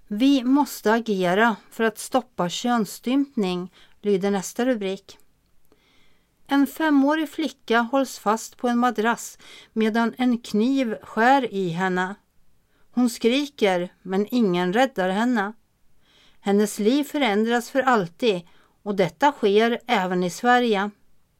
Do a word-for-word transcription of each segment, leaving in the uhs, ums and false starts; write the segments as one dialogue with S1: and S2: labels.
S1: Vi måste agera för att stoppa könsstympning, lyder nästa rubrik. En femårig flicka hålls fast på en madrass medan en kniv skär i henne. Hon skriker, men ingen räddar henne. Hennes liv förändras för alltid och detta sker även i Sverige.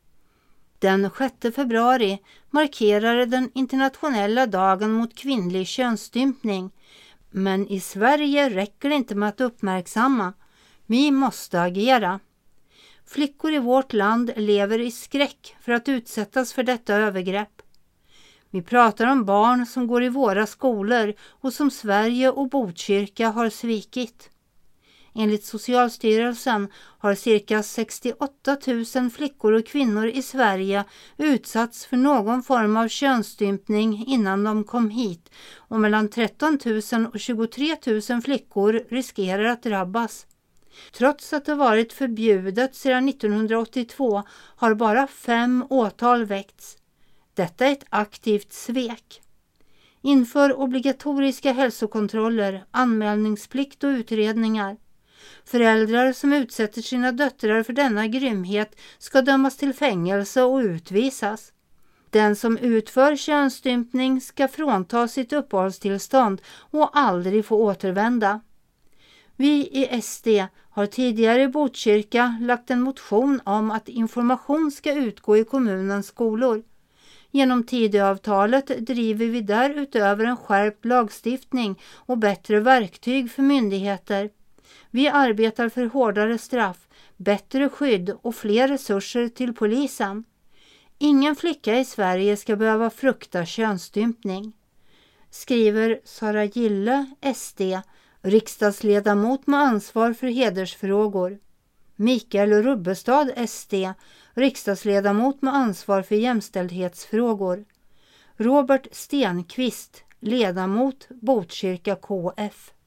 S1: Den sjätte februari markerar den internationella dagen mot kvinnlig könsstympning. Men i Sverige räcker det inte med att uppmärksamma. Vi måste agera. Flickor i vårt land lever i skräck för att utsättas för detta övergrepp. Vi pratar om barn som går i våra skolor och som Sverige och Botkyrka har svikit. Enligt Socialstyrelsen har cirka sextioåtta tusen flickor och kvinnor i Sverige utsatts för någon form av könsstympning innan de kom hit och mellan tretton tusen och tjugotre tusen flickor riskerar att drabbas. Trots att det varit förbjudet sedan nittonhundraåttiotvå har bara fem åtal väckts. Detta är ett aktivt svek. Inför obligatoriska hälsokontroller, anmälningsplikt och utredningar. Föräldrar som utsätter sina döttrar för denna grymhet ska dömas till fängelse och utvisas. Den som utför könsstympning ska frånta sitt uppehållstillstånd och aldrig få återvända. Vi i S D har tidigare i Botkyrka lagt en motion om att information ska utgå i kommunens skolor. Genom Tidöavtalet driver vi därutöver en skärpt lagstiftning och bättre verktyg för myndigheter. Vi arbetar för hårdare straff, bättre skydd och fler resurser till polisen. Ingen flicka i Sverige ska behöva frukta könsstympning. Skriver Sara Gille, S D, riksdagsledamot med ansvar för hedersfrågor. Mikael Rubbestad, S D, riksdagsledamot med ansvar för jämställdhetsfrågor. Robert Stenqvist, ledamot Botkyrka K F.